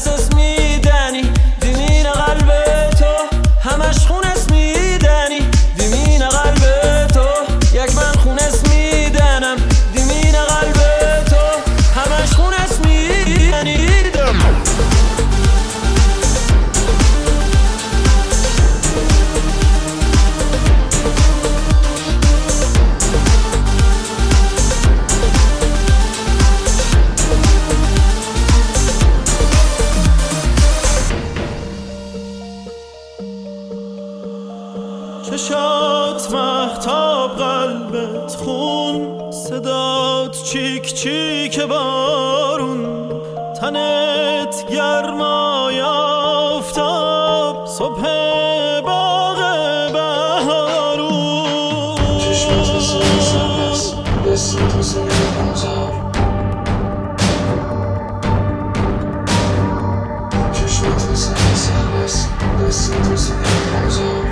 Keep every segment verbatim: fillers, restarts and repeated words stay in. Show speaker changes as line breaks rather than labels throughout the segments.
احساس میدنی دیمین قلب تو همش خونس میدنی دیمین قلب تو یک من خونس میدنم دیمین قلب تو همش خونس میدنی
چشات مهتاب قلبت خون صدات چیک چیک بارون تنت گرمای آفتاب صبح باغ بهارون
چشمات سرس دستت واسه گمزار چشمات سرس دستت واسه گمزار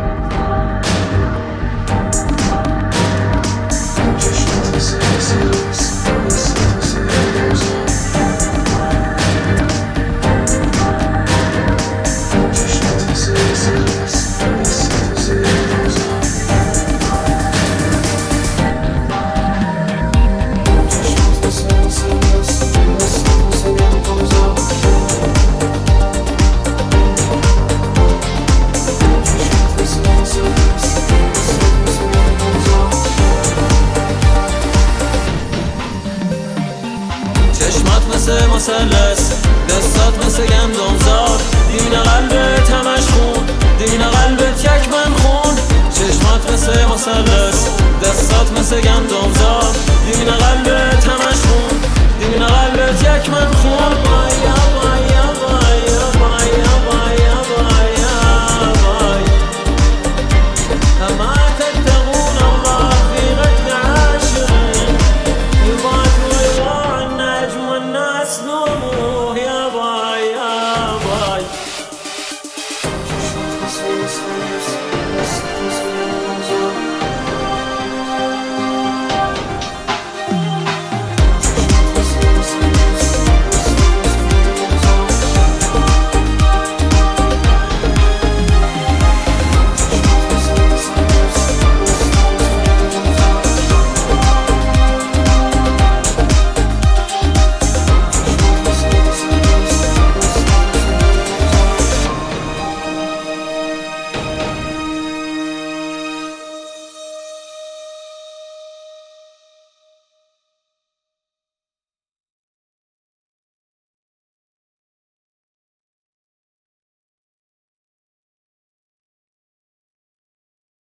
مثل مثلث دستات مثل گندمزار دیمین قلبت همش خون دیمین قلبت یک من خون چشمات مثل مثلث دستات مثل گندمزار دیمین قلبت همش خون دیمین قلبت یک من خون